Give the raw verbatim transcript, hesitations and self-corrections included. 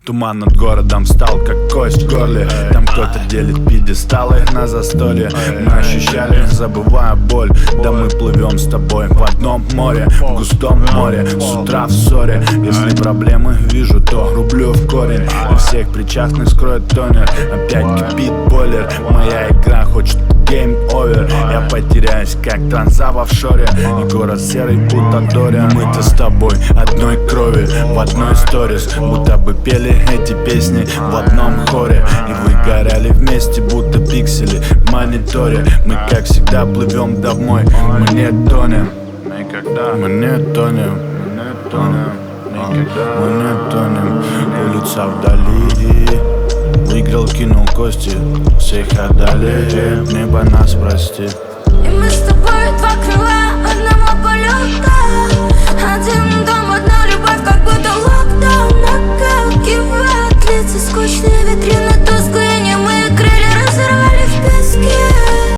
Туман над городом встал, как кость в горле. Там кто-то делит пьедесталы на застолье. Мы ощущали, забывая боль. Да мы плывем с тобой в одном море, в густом море, с утра в ссоре. Если проблемы вижу, то рублю в корень. И всех причастных скроет тонер. Опять кипит бойлер. Моя игра хочет гейм овер. Я потеряюсь, как транза в офшоре. И город серый, будто Дориан. Мы-то с тобой одной крови, в одной сторис. Будто бы пели эти песни в одном хоре. И вы горяли вместе, будто пиксели в мониторе. Мы как всегда плывем домой, мы не тонем. Мы не тонем, мы не тонем, мы не тонем. Улица вдали. Выиграл, кинул кости, всех отдали. Небо нас простит. И мы с тобой два крыла одного полета. Один дом, одна любовь, как будто локдаун накалкивает лица скучные.